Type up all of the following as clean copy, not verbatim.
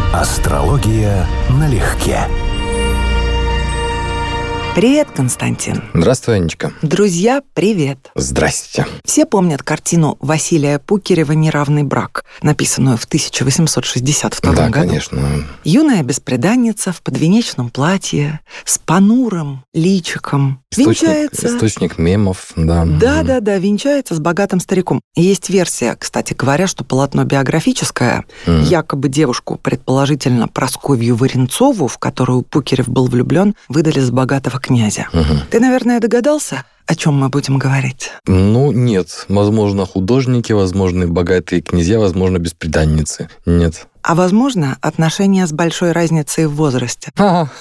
Астрология налегке. Привет, Константин. Здравствуй, Анечка. Друзья, привет. Здрасте. Все помнят картину Василия Пукерева «Неравный брак», написанную в 1862 году. Да, конечно. Юная бесприданница в подвенечном платье, с понурым личиком. Источник мемов, да. Да, венчается с богатым стариком. Есть версия, кстати говоря, что полотно биографическое, якобы девушку, предположительно Прасковью Варенцову, в которую Пукерев был влюблен, выдали за богатого князя. Ты, наверное, догадался, о чем мы будем говорить? Ну, нет. Возможно, художники, возможно, богатые князья, возможно, бесприданницы. Нет. А возможно, отношения с большой разницей в возрасте.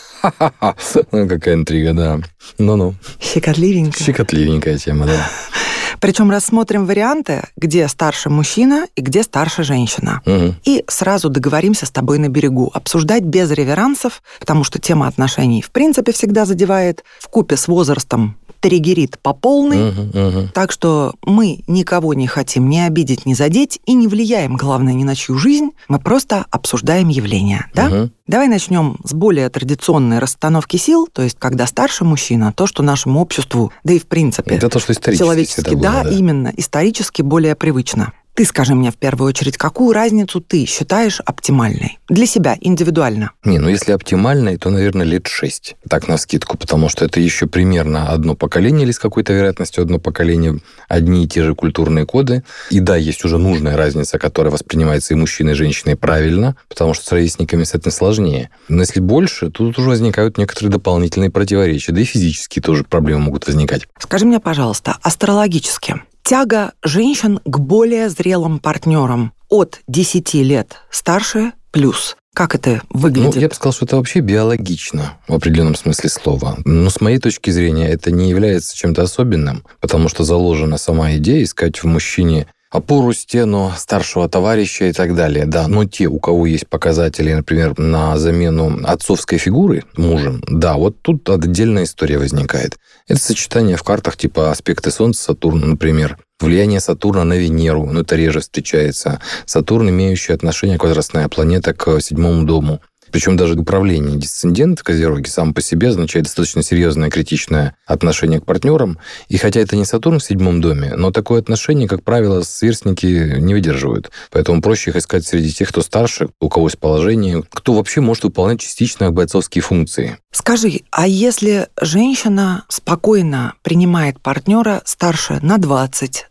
Ну, какая интрига, да. Ну-ну. Щекотливенькая тема, да. Причем рассмотрим варианты, где старше мужчина и где старше женщина. И сразу договоримся с тобой на берегу. Обсуждать без реверансов, потому что тема отношений в принципе всегда задевает, вкупе с возрастом триггерит по полной. Так что мы никого не хотим ни обидеть, ни задеть и не влияем, главное, ни на чью жизнь. Мы просто обсуждаем явления, да? Давай начнем с более традиционной расстановки сил, то есть когда старше мужчина, то, что нашему обществу, да и в принципе... Это то, что исторически да, именно, исторически более привычно. Ты скажи мне в первую очередь, какую разницу ты считаешь оптимальной? Для себя, индивидуально. Если оптимальной, то, наверное, лет 6. Так, навскидку, потому что это еще примерно одно поколение или с какой-то вероятностью одно поколение, одни и те же культурные коды. И да, есть уже нужная разница, которая воспринимается и мужчиной, и женщиной правильно, потому что с ровесниками с этим сложнее. Но если больше, то тут уже возникают некоторые дополнительные противоречия, да и физические тоже проблемы могут возникать. Скажи мне, пожалуйста, астрологически, тяга женщин к более зрелым партнерам от 10 лет старше плюс. Как это выглядит? Я бы сказал, что это вообще биологично в определенном смысле слова. Но с моей точки зрения это не является чем-то особенным, потому что заложена сама идея искать в мужчине опору, стену, старшего товарища и так далее. Да, но те, у кого есть показатели, например, на замену отцовской фигуры мужем, да, вот тут отдельная история возникает. Это сочетание в картах типа аспекты Солнца, Сатурна, например. Влияние Сатурна на Венеру, это реже встречается. Сатурн, имеющий отношение к возрастная планета к 7-му дому. Причем даже управление дисцендент Козероги сам по себе означает достаточно серьезное критичное отношение к партнерам. И хотя это не Сатурн в 7-м доме, но такое отношение, как правило, сверстники не выдерживают. Поэтому проще их искать среди тех, кто старше, у кого есть положение, кто вообще может выполнять частично бойцовские функции. Скажи, а если женщина спокойно принимает партнера старше на 20,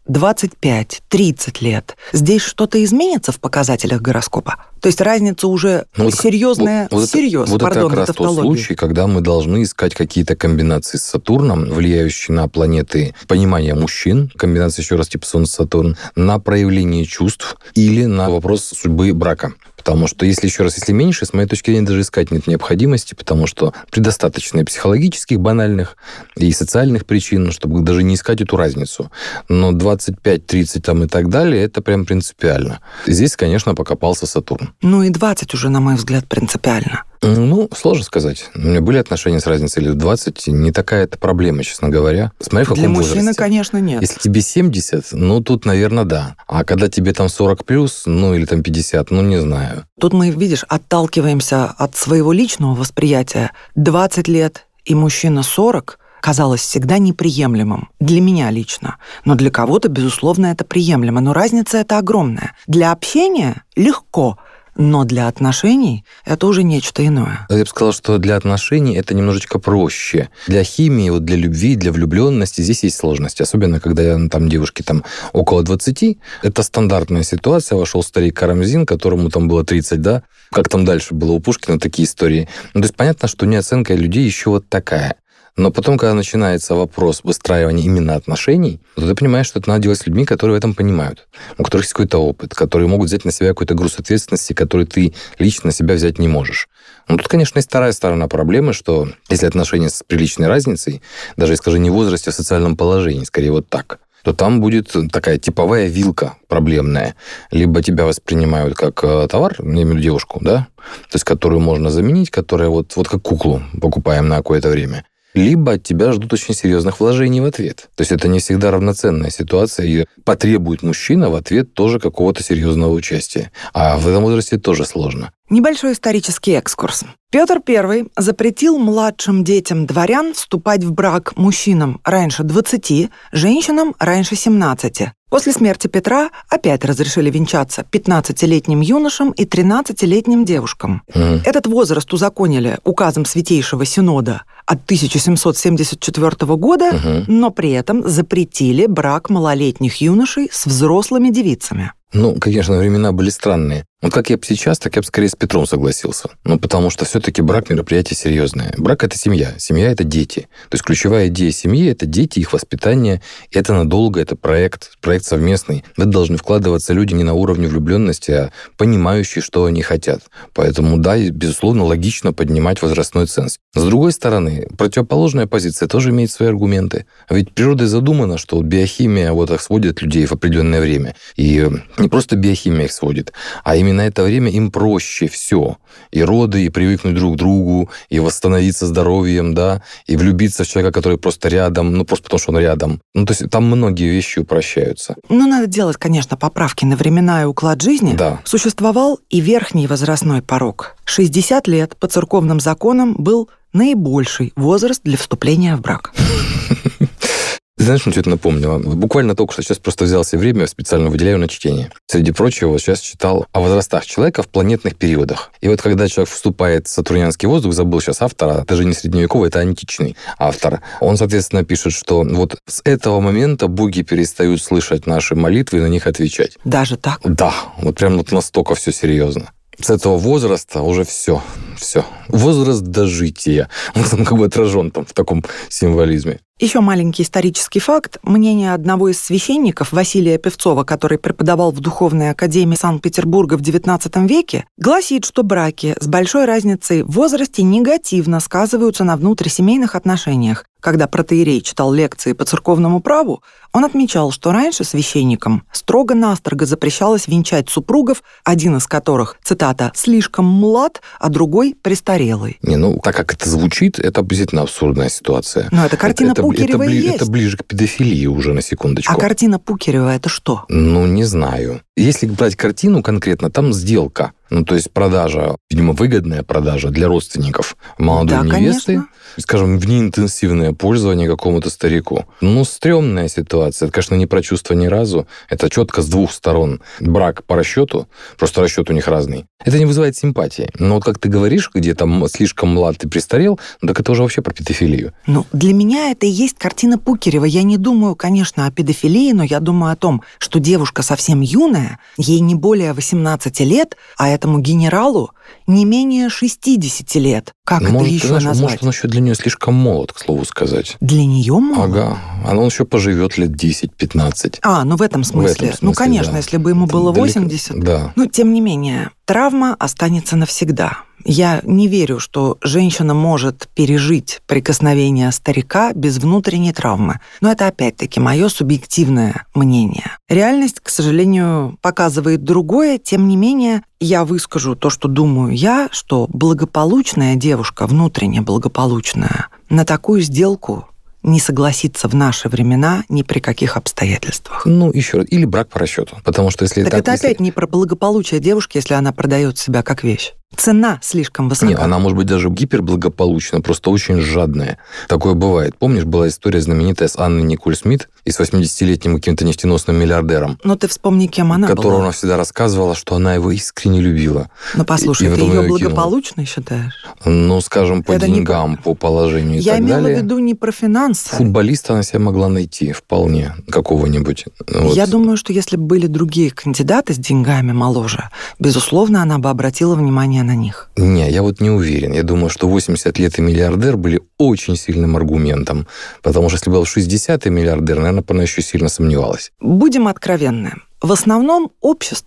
25, 30 лет, здесь что-то изменится в показателях гороскопа? То есть разница уже серьезная, это как раз тот случай, когда мы должны искать какие-то комбинации с Сатурном, влияющие на планеты понимания мужчин, комбинации, еще раз, типа Солнце-Сатурн, на проявление чувств или на вопрос судьбы брака. Потому что, если меньше, с моей точки зрения, даже искать нет необходимости, потому что предостаточно и психологических, банальных, и социальных причин, чтобы даже не искать эту разницу. Но 25, 30 там и так далее, это прям принципиально. Здесь, конечно, покопался Сатурн. И 20 уже, на мой взгляд, принципиально. Сложно сказать. У меня были отношения с разницей лет 20. Не такая это проблема, честно говоря. Смотри, в каком возрасте. Для мужчины, конечно, нет. Если тебе 70, тут, наверное, да. А когда тебе там 40 плюс, или там 50, не знаю. Тут мы, видишь, отталкиваемся от своего личного восприятия. 20 лет и мужчина 40 казалось всегда неприемлемым. Для меня лично. Но для кого-то, безусловно, это приемлемо. Но разница эта огромная. Для общения легко. Но для отношений это уже нечто иное. Я бы сказал, что для отношений это немножечко проще. Для химии, для любви, для влюбленности здесь есть сложности. Особенно, когда девушке около 20. Это стандартная ситуация. Вошел старик Карамзин, которому там было 30, да? Как там дальше было у Пушкина, такие истории. То есть понятно, что неоценка людей еще вот такая. Но потом, когда начинается вопрос выстраивания именно отношений, то ты понимаешь, что это надо делать с людьми, которые в этом понимают, у которых есть какой-то опыт, которые могут взять на себя какой-то груз ответственности, который ты лично на себя взять не можешь. Тут, конечно, есть вторая сторона проблемы, что если отношения с приличной разницей, даже, скажи, не в возрасте, а в социальном положении, скорее вот так, то там будет такая типовая вилка проблемная. Либо тебя воспринимают как товар, я имею в виду девушку, да, то есть которую можно заменить, которая вот как куклу покупаем на какое-то время. либо от тебя ждут очень серьезных вложений в ответ. То есть это не всегда равноценная ситуация, и потребует мужчина в ответ тоже какого-то серьезного участия. А в этом возрасте тоже сложно. Небольшой исторический экскурс. Петр I запретил младшим детям дворян вступать в брак мужчинам раньше 20, женщинам раньше 17. После смерти Петра опять разрешили венчаться 15-летним юношам и 13-летним девушкам. Этот возраст узаконили указом Святейшего Синода от 1774 года, но при этом запретили брак малолетних юношей с взрослыми девицами. Конечно, времена были странные. Как я бы сейчас, так я бы скорее с Петром согласился. Потому что все-таки брак – мероприятие серьезное. Брак – это семья. Семья – это дети. То есть ключевая идея семьи – это дети, их воспитание. И это надолго, это проект совместный. В это должны вкладываться люди не на уровне влюбленности, а понимающие, что они хотят. Поэтому, да, безусловно, логично поднимать возрастной ценз. С другой стороны, противоположная позиция тоже имеет свои аргументы. Ведь природой задумано, что биохимия их сводит людей в определенное время. И не просто биохимия их сводит, а именно это время им проще все. И роды, и привыкнуть друг к другу, и восстановиться здоровьем, да, и влюбиться в человека, который просто рядом, просто потому что он рядом. То есть там многие вещи упрощаются. Надо делать, конечно, поправки на времена и уклад жизни. Да. Существовал и верхний возрастной порог. 60 лет по церковным законам был наибольший возраст для вступления в брак. Знаешь, что это напомнило? Буквально только что сейчас просто взял себе время, специально выделяю на чтение. Среди прочего, сейчас читал о возрастах человека в планетных периодах. И когда человек вступает в сатурнианский воздух, забыл сейчас автора, даже не средневековый, это античный автор. Он, соответственно, пишет, что с этого момента боги перестают слышать наши молитвы и на них отвечать. Даже так? Да, прям настолько все серьезно. С этого возраста уже все. Возраст дожития. Он отражен в таком символизме. Еще маленький исторический факт. Мнение одного из священников, Василия Певцова, который преподавал в Духовной академии Санкт-Петербурга в XIX веке, гласит, что браки с большой разницей в возрасте негативно сказываются на внутрисемейных отношениях. Когда протоиерей читал лекции по церковному праву, он отмечал, что раньше священникам строго-настрого запрещалось венчать супругов, один из которых, цитата, «слишком млад», а другой «престарелый». Так как это звучит, это обязательно абсурдная ситуация. Но это картина Пукерева и есть. Это ближе к педофилии уже, на секундочку. А картина Пукерева – это что? Не знаю. Если брать картину конкретно, там сделка. То есть продажа, видимо, выгодная продажа для родственников молодой невесты. Конечно. Скажем, в неинтенсивное пользование какому-то старику. Стрёмная ситуация. Это, конечно, не про чувства ни разу. Это четко с двух сторон. Брак по расчету, просто расчет у них разный. Это не вызывает симпатии. Но как ты говоришь, где там слишком млад и престарел, так это уже вообще про педофилию. Для меня это и есть картина Пукерева. Я не думаю, конечно, о педофилии, но я думаю о том, что девушка совсем юная, ей не более 18 лет, а этому генералу не менее 60 лет. Как это еще назвать? Может, он еще для нее слишком молод, к слову сказать. Для нее молод? Ага. Он еще поживет лет 10-15. В этом смысле. Конечно, да. Если бы ему было 80. Да. Тем не менее, травма останется навсегда. Я не верю, что женщина может пережить прикосновение старика без внутренней травмы. Но это, опять-таки, мое субъективное мнение. Реальность, к сожалению, показывает другое. Тем не менее, я выскажу то, что думаю я, что благополучная девушка, внутренне благополучная, на такую сделку не согласится в наши времена ни при каких обстоятельствах. Еще раз. Или брак по расчету. Потому что если... Это опять не про благополучие девушки, если она продает себя как вещь. Цена слишком высока. Нет, она может быть даже гиперблагополучна, просто очень жадная. Такое бывает. Помнишь, была история знаменитая с Анной Николь Смит и с 80-летним каким-то нефтеносным миллиардером. Ты вспомни, кем она которого была. Она всегда рассказывала, что она его искренне любила. Послушай, ты ее благополучной считаешь? Скажем, по деньгам, по положению и так далее. Я имела в виду не про финансы. Футболиста она себя могла найти вполне, какого-нибудь. Я думаю, что если бы были другие кандидаты с деньгами моложе, безусловно, она бы обратила внимание на них. Не, я не уверен. Я думаю, что 80 лет и миллиардер были очень сильным аргументом. Потому что если был 60 и миллиардер, наверное, она еще сильно сомневалась. Будем откровенны. В основном общество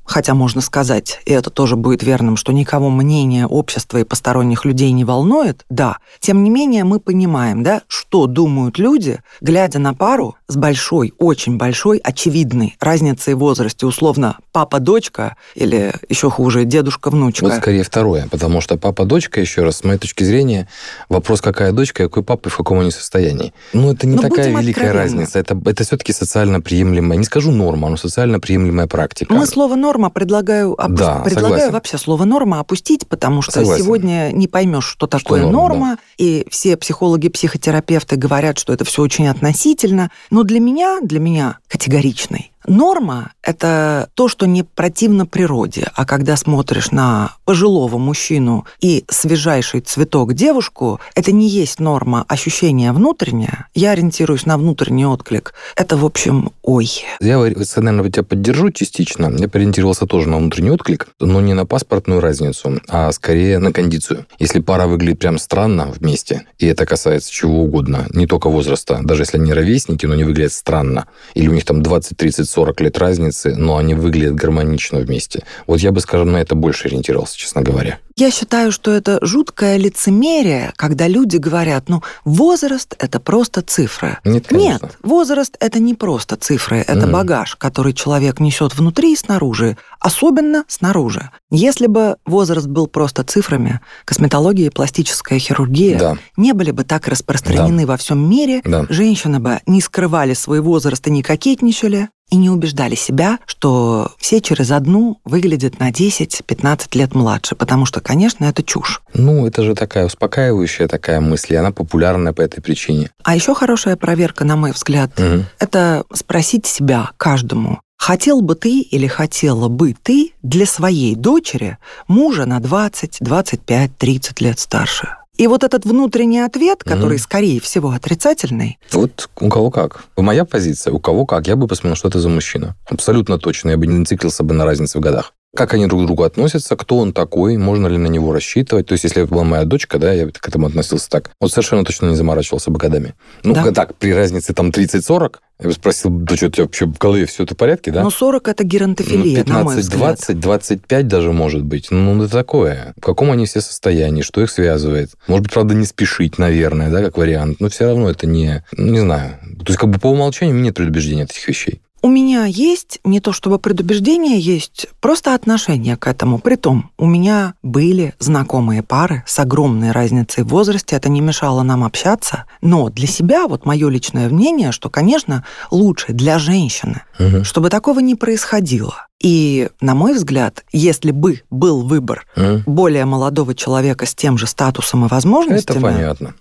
хотя можно сказать, и это тоже будет верным, что никого мнение общества и посторонних людей не волнует, да, тем не менее мы понимаем, да, что думают люди, глядя на пару с большой, очень большой, очевидной разницей в возрасте, условно, папа-дочка или еще хуже, дедушка-внучка. Вот скорее второе, потому что папа-дочка, еще раз, с моей точки зрения, вопрос, какая дочка, какой папа и в каком они состоянии. Ну, это не такая великая разница, это все-таки социально приемлемая, не скажу норма, но социально приемлемая практика. Мы слово «норма» предлагаю вообще слово «норма» опустить, потому что сегодня не поймешь, что такое норма, да. И все психологи-психотерапевты говорят, что это все очень относительно. Но для меня категоричный. Норма – это то, что не противно природе, а когда смотришь на пожилого мужчину и свежайший цветок девушку, это не есть норма, ощущение внутреннее. Я ориентируюсь на внутренний отклик. Это, в общем, ой. Я, наверное, тебя поддержу частично. Я ориентировался тоже на внутренний отклик, но не на паспортную разницу, а скорее на кондицию. Если пара выглядит прям странно вместе, и это касается чего угодно, не только возраста, даже если они ровесники, но они выглядят странно, или у них там 20, 30, 40 лет разницы, но они выглядят гармонично вместе. Вот я бы, скажем, на это больше ориентировался, честно говоря. Я считаю, что это жуткое лицемерие, когда люди говорят, возраст – это просто цифры. Нет, возраст – это не просто цифры, это багаж, который человек несет внутри и снаружи, особенно снаружи. Если бы возраст был просто цифрами, косметология и пластическая хирургия не были бы так распространены во всем мире, женщины бы не скрывали свой возраст и не кокетничали, и не убеждали себя, что все через одну выглядят на 10-15 лет младше, потому что, конечно, это чушь. Это же такая успокаивающая такая мысль, и она популярная по этой причине. А еще хорошая проверка, на мой взгляд, это спросить себя каждому, хотел бы ты или хотела бы ты для своей дочери мужа на 20, 25, 30 лет старше? И вот этот внутренний ответ, который, скорее всего, отрицательный. Вот у кого как. Моя позиция, у кого как. Я бы посмотрел, что это за мужчина. Абсолютно точно. Я бы не циклился бы на разнице в годах. Как они друг к другу относятся, кто он такой, можно ли на него рассчитывать. То есть, если это была моя дочка, я к этому относился так. Вот совершенно точно не заморачивался бы годами. Так, при разнице там 30-40, я бы спросил, да что, у тебя вообще в голове все это в порядке, да? 40 – это геронтофилия, 15, на мой взгляд. 20, 25 даже может быть. Это такое. В каком они все состоянии, что их связывает. Может быть, правда, не спешить, наверное, как вариант. Но все равно это не знаю. То есть, по умолчанию нет предубеждения от этих вещей. У меня есть, не то чтобы предубеждение, есть просто отношение к этому. Притом, у меня были знакомые пары с огромной разницей в возрасте, это не мешало нам общаться. Но для себя, мое личное мнение, что, конечно, лучше для женщины, чтобы такого не происходило. И, на мой взгляд, если бы был выбор более молодого человека с тем же статусом и возможностями... Это понятно.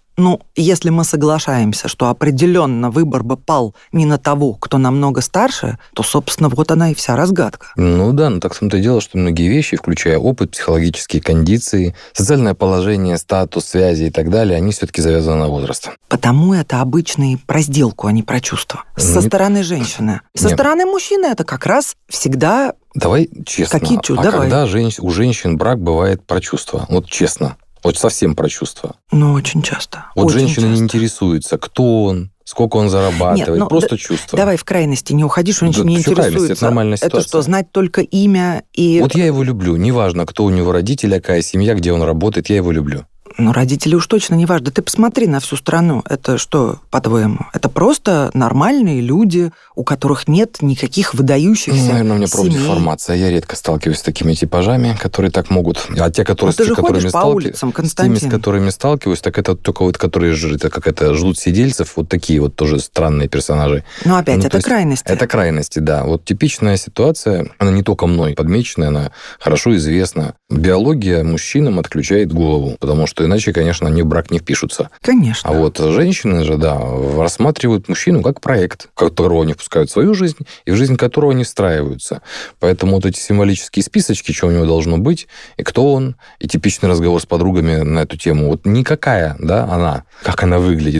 Если мы соглашаемся, что определенно выбор бы пал не на того, кто намного старше, то, собственно, вот она и вся разгадка. Так в том-то и дело, что многие вещи, включая опыт, психологические кондиции, социальное положение, статус, связи и так далее, они все-таки завязаны на возраст. Потому это обычно про сделку, а не про чувства. Со стороны женщины. Со стороны мужчины это как раз всегда... Давай честно. Какие чувства? Когда у женщин брак бывает про чувства? Вот честно. Вот совсем про чувства. Очень часто. Женщина не интересуется, кто он, сколько он зарабатывает, просто чувства. Давай в крайности не уходи, что женщина не интересуется. Это нормальная ситуация. Это что, знать только имя и... Вот я его люблю. Неважно, кто у него родители, какая семья, где он работает, я его люблю. Родители уж точно не важно. Да ты посмотри на всю страну. Это что, по-твоему? Это просто нормальные люди, у которых нет никаких выдающихся наверное, у меня семей. Профдеформация. Я редко сталкиваюсь с такими типажами, которые так могут. А те, которые, ты же ходишь по улицам, Константин. С теми, с которыми сталкиваюсь, так это только которые ждут сидельцев, такие тоже странные персонажи. Но опять, это крайности. Это крайности, да. Типичная ситуация, она не только мной подмечена, она хорошо известна. Биология мужчинам отключает голову, потому что иначе, конечно, они в брак не впишутся. Конечно. А женщины же, рассматривают мужчину как проект, которого они впускают в свою жизнь, и в жизнь которого они встраиваются. Поэтому эти символические списочки, что у него должно быть, и кто он, и типичный разговор с подругами на эту тему. Никакая, она, как она выглядит,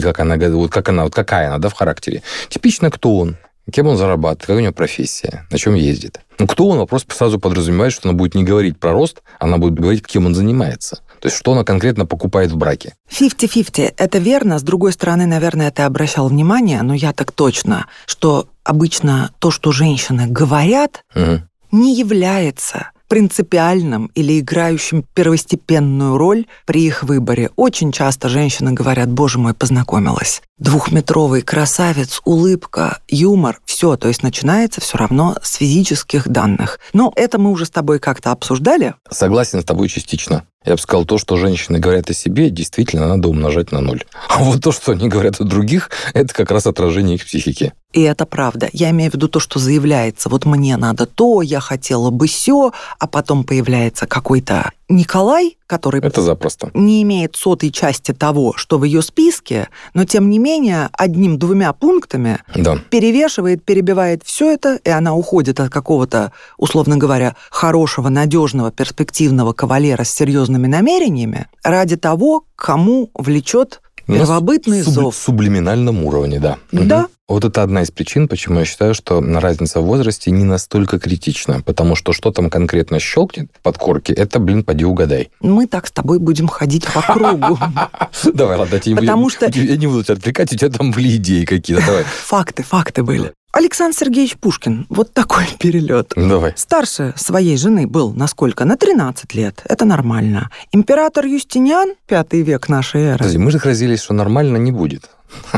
какая она, в характере. Типично кто он, кем он зарабатывает, какая у него профессия, на чем ездит. Кто он, вопрос сразу подразумевает, что она будет не говорить про рост, она будет говорить, кем он занимается. То есть, что она конкретно покупает в браке. 50-50. Это верно. С другой стороны, наверное, ты обращал внимание, но я так точно, что обычно то, что женщины говорят, не является принципиальным или играющим первостепенную роль при их выборе. Очень часто женщины говорят: боже мой, познакомилась. 2-метровый красавец, улыбка, юмор, все, то есть начинается все равно с физических данных. Но это мы уже с тобой как-то обсуждали. Согласен с тобой частично. Я бы сказал, то, что женщины говорят о себе, действительно надо умножать на 0. А вот то, что они говорят о других, это как раз отражение их психики. И это правда. Я имею в виду то, что заявляется: вот мне надо то, я хотела бы сё, а потом появляется какой-то Николай, который это запросто не имеет 100-й части того, что в ее списке, но тем не менее 1-2 пунктами перевешивает, перебивает все это, и она уходит от какого-то, условно говоря, хорошего, надежного, перспективного кавалера с серьезными намерениями ради того, кому влечет первобытный зов. В сублиминальном уровне, да. Да. Угу. Вот это одна из причин, почему я считаю, что разница в возрасте не настолько критична, потому что там конкретно щелкнет под корки, это, поди угадай. Мы так с тобой будем ходить по кругу. Давай, ладно, я не буду тебя отвлекать, у тебя там были идеи какие-то, давай. Факты были. Александр Сергеевич Пушкин. Вот такой перелет. Давай. Старше своей жены был на сколько? На 13 лет. Это нормально. Император Юстиниан, 5 век нашей эры. Подожди, мы же грозились, что нормально не будет.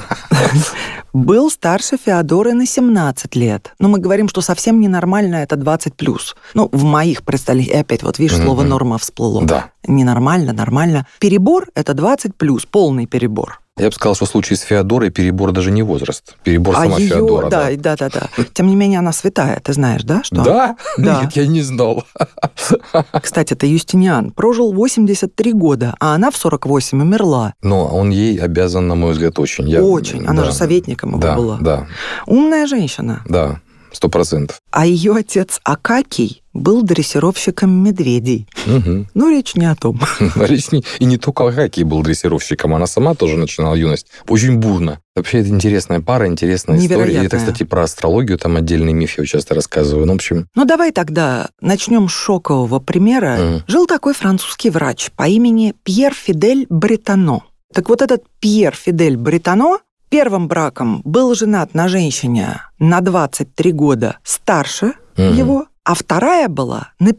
Был старше Феодоры на 17 лет. Но мы говорим, что совсем ненормально это 20+. В моих представлениях, и опять, видишь, слово «норма» всплыло. Да. Ненормально, нормально. Перебор – это 20+, полный перебор. Я бы сказал, что в случае с Феодорой перебор даже не возраст. Перебор сама ее, Феодора. Да. Тем не менее, она святая, ты знаешь, да? Что? Да? Да. Нет, я не знал. Кстати, это Юстиниан. Прожил 83 года, а она в 48 умерла. Но он ей обязан, на мой взгляд, очень. Очень. Она же советником его была. Да. Умная женщина. Да. 100%. А ее отец Акакий был дрессировщиком медведей. Угу. Речь не о том. И не только Акакий был дрессировщиком, она сама тоже начинала юность очень бурно. Вообще, это интересная пара, интересная история. И это, кстати, про астрологию, там отдельный миф я часто рассказываю. В общем... Давай тогда начнем с шокового примера. Жил такой французский врач по имени Пьер Фидель Бретано. Так вот этот Пьер Фидель Бретано первым браком был женат на женщине на 23 года старше его, а вторая была на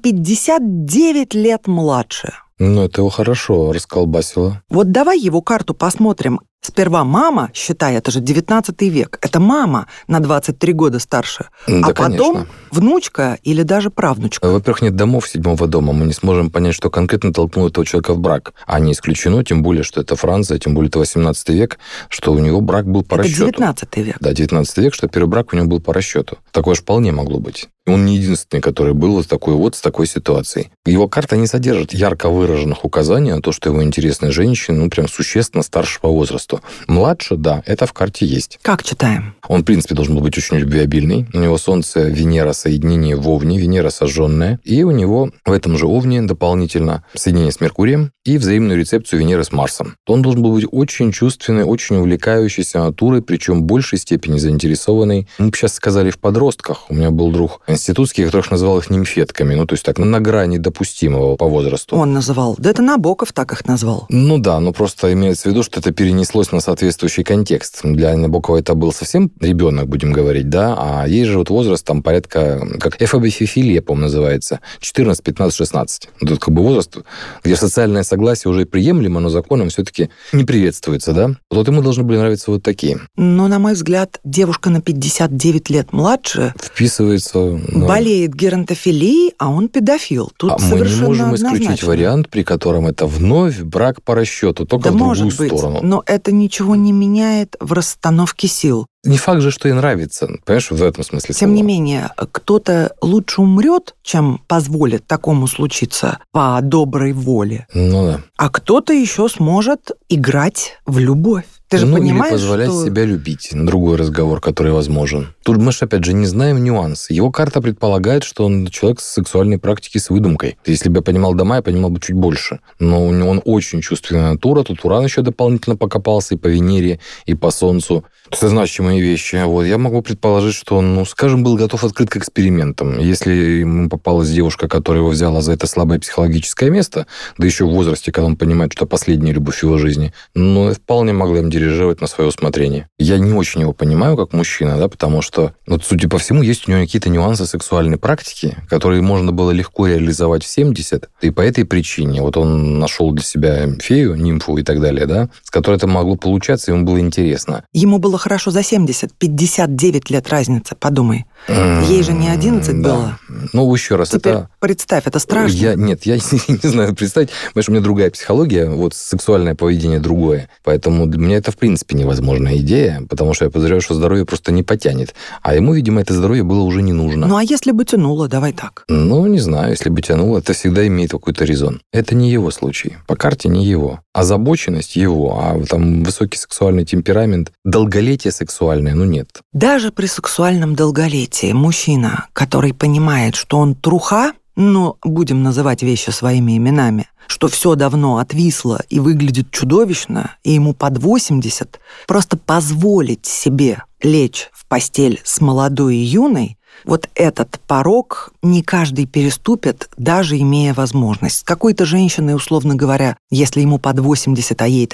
59 лет младше. Это его хорошо расколбасило. Вот давай его карту посмотрим. Сперва мама, считай, это же 19 век, это мама на 23 года старше, да, а потом конечно. Внучка или даже правнучка. Во-первых, нет домов 7-го дома, мы не сможем понять, что конкретно толкнуло этого человека в брак. А не исключено, тем более, что это Франция, тем более это 18 век, что у него брак был по расчету. Это 19 век. Да, 19 век, что первый брак у него был по расчету. Такое же вполне могло быть. Он не единственный, который был с такой ситуацией. Его карта не содержит ярко выраженных указаний на то, что его интересная женщина, прям существенно старше по возрасту. Младше, да, это в карте есть. Как читаем? Он, в принципе, должен был быть очень любвеобильный. У него Солнце, Венера, соединение в Овне, Венера сожженная. И у него в этом же Овне дополнительно соединение с Меркурием и взаимную рецепцию Венеры с Марсом. Он должен был быть очень чувственной, очень увлекающейся натурой, причем в большей степени заинтересованной. Мы бы сейчас сказали в подростках. У меня был друг институтский, которых называл их нимфетками. То есть так, на грани допустимого по возрасту. Он называл. Да это Набоков так их назвал. Просто имеется в виду, что это перенеслось на соответствующий контекст. Для Набокова это был совсем ребенок, будем говорить, да, а есть же возраст там порядка, как эфобифилия, по-моему, называется, 14, 15, 16. Тут возраст, где социальное согласие уже приемлемо, но законом все-таки не приветствуется, да. Вот ему должны были нравиться вот такие. На мой взгляд, девушка на 59 лет младше вписывается... болеет геронтофилией, а он педофил. Тут мы не можем исключить вариант, при котором это вновь брак по расчету, только в другую сторону. Но это ничего не меняет в расстановке сил. Не факт же, что ей нравится, понимаешь, в этом смысле слова. Тем не менее, кто-то лучше умрет, чем позволит такому случиться по доброй воле. Да. А кто-то еще сможет играть в любовь. Ты же понимаешь, или позволять себя любить. Другой разговор, который возможен. Тут мы же, опять же, не знаем нюансы. Его карта предполагает, что он человек с сексуальной практики с выдумкой. Если бы я понимал дома, я понимал бы чуть больше. Но у него он очень чувственная натура. Тут Уран еще дополнительно покопался и по Венере, и по Солнцу. Это значимые вещи. Я могу предположить, что он, скажем, был готов открыт к экспериментам. Если ему попалась девушка, которая его взяла за это слабое психологическое место, да еще в возрасте, когда он понимает, что последняя любовь в его жизни, вполне могла им дирижировать на свое усмотрение. Я не очень его понимаю как мужчина, да, потому что, судя по всему, есть у него какие-то нюансы сексуальной практики, которые можно было легко реализовать в 70, и по этой причине он нашел для себя фею, нимфу и так далее, да, с которой это могло получаться, ему было интересно. Ему было хорошо за 70, 59 лет разница, подумай. Ей же не 11 было. Еще раз, теперь представь, это страшно. Я не знаю представить. Понимаешь, у меня другая психология, сексуальное поведение другое. Поэтому для меня это, в принципе, невозможная идея, потому что я подозреваю, что здоровье просто не потянет. А ему, видимо, это здоровье было уже не нужно. А если бы тянуло, давай так. Не знаю, если бы тянуло, это всегда имеет какой-то резон. Это не его случай. По карте не его. Озабоченность его, а там высокий сексуальный темперамент, долголетие сексуальное, нет. Даже при сексуальном долголетии мужчина, который понимает, что он труха, будем называть вещи своими именами, что все давно отвисло и выглядит чудовищно, и ему под 80, просто позволить себе лечь в постель с молодой и юной, этот порог не каждый переступит, даже имея возможность. С какой-то женщиной, условно говоря, если ему под 80, а ей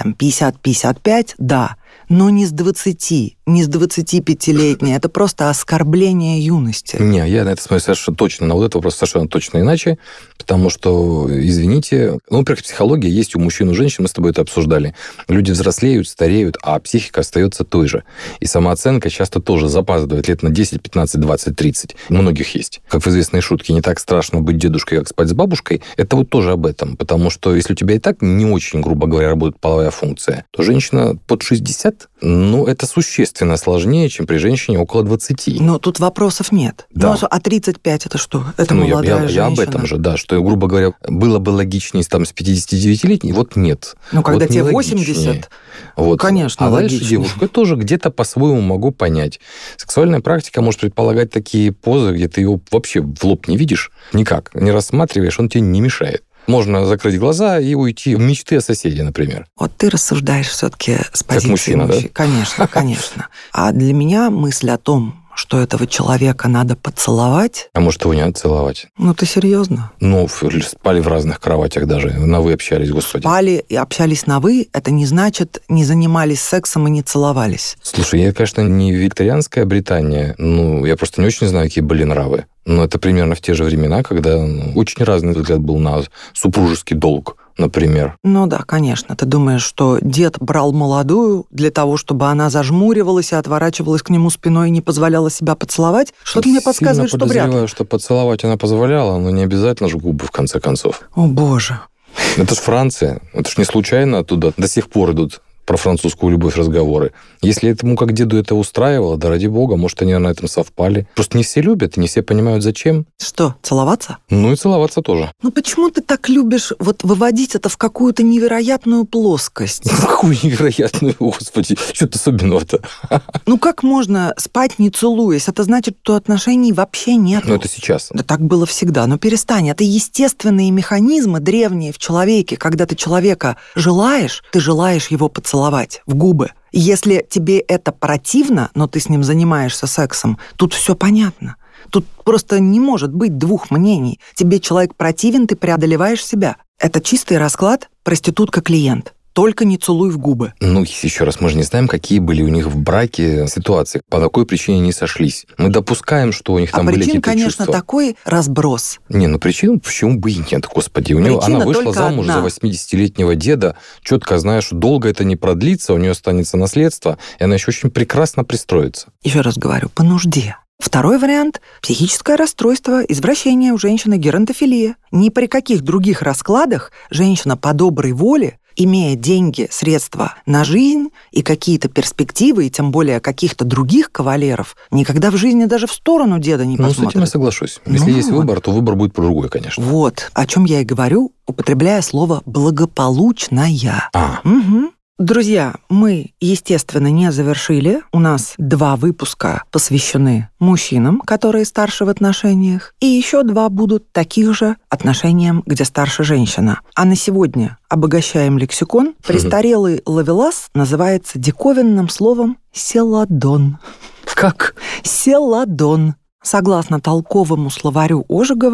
50-55, да, но не с 20, не с 25-летней. Это просто оскорбление юности. Не, я на это смотрю совершенно точно. На этот вопрос совершенно точно иначе. Потому что, извините, во-первых, психология есть у мужчин и у женщин, мы с тобой это обсуждали. Люди взрослеют, стареют, а психика остается той же. И самооценка часто тоже запаздывает лет на 10, 15, 20, 30. У многих есть. Как в известной шутке, не так страшно быть дедушкой, как спать с бабушкой. Это тоже об этом. Потому что если у тебя и так не очень, грубо говоря, работает половая функция, то женщина под 60, это существенно сложнее, чем при женщине около 20. Но тут вопросов нет. Да. А 35 это что? Это молодая женщина. Я об этом же, да, что, грубо говоря, было бы логичнее с 59-летней, нет. Когда тебе 80, конечно, а логичнее. дальше девушка тоже где-то по-своему могу понять. Сексуальная практика может предполагать такие позы, где ты ее вообще в лоб не видишь, никак, не рассматриваешь, он тебе не мешает. Можно закрыть глаза и уйти в мечты о соседе, например. Ты рассуждаешь все-таки с позиции мужчина, да? Конечно, конечно. А для меня мысль о том, что этого человека надо поцеловать... А может, его не надо целовать? Ты серьезно? Спали в разных кроватях даже. На «вы» общались, господи. Спали и общались на «вы», это не значит, не занимались сексом и не целовались. Слушай, я, конечно, не викторианская Британия, я просто не очень знаю, какие были нравы. Но это примерно в те же времена, когда очень разный взгляд был на супружеский долг, например. Да, конечно. Ты думаешь, что дед брал молодую для того, чтобы она зажмуривалась и отворачивалась к нему спиной и не позволяла себя поцеловать? Что-то мне подсказывает, что вряд ли. Подозреваю, что поцеловать она позволяла, но не обязательно же губы, в конце концов. О, боже. Это ж Франция. Это ж не случайно оттуда до сих пор идут про французскую любовь разговоры. Если этому как деду это устраивало, да ради бога, может, они на этом совпали. Просто не все любят, и не все понимают, зачем. Что, целоваться? И целоваться тоже. Почему ты так любишь выводить это в какую-то невероятную плоскость? Какую невероятную, господи, что-то особенного-то. Как можно спать, не целуясь? Это значит, что отношений вообще нет. Это сейчас. Да так было всегда. Перестань. Это естественные механизмы древние в человеке. Когда ты человека желаешь, ты желаешь его поцеловать в губы. Если тебе это противно, но ты с ним занимаешься сексом, тут все понятно. Тут просто не может быть двух мнений. Тебе человек противен, ты преодолеваешь себя. Это чистый расклад проститутка-клиент. Только не целуй в губы. Еще раз, мы же не знаем, какие были у них в браке ситуации, по какой причине не сошлись. Мы допускаем, что у них там были какие-то причин, чувства. конечно, такой разброс. Причин почему бы и нет, господи. Она вышла замуж за 80-летнего деда, четко зная, что долго это не продлится, у нее останется наследство, и она еще очень прекрасно пристроится. Еще раз говорю, по нужде. Второй вариант – психическое расстройство, извращение у женщины, геронтофилия. Ни при каких других раскладах женщина по доброй воле, имея деньги, средства на жизнь и какие-то перспективы, и тем более каких-то других кавалеров, никогда в жизни даже в сторону деда не посмотрит. С этим я соглашусь. Если есть выбор, то выбор будет другой, конечно. О чем я и говорю, употребляя слово «благополучная». Угу. Друзья, мы, естественно, не завершили. У нас 2 выпуска посвящены мужчинам, которые старше в отношениях, и еще 2 будут таких же отношениям, где старше женщина. А на сегодня обогащаем лексикон. Престарелый ловелас называется диковинным словом «селадон». Как? Селадон. Согласно толковому словарю Ожегова,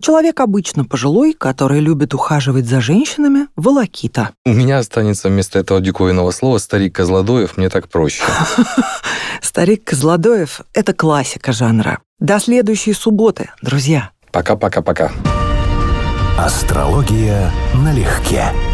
Человек обычно пожилой, который любит ухаживать за женщинами, волокита. У меня останется вместо этого диковинного слова «старик Козлодоев», мне так проще. Старик Козлодоев – это классика жанра. До следующей субботы, друзья. Пока-пока-пока. Астрология налегке.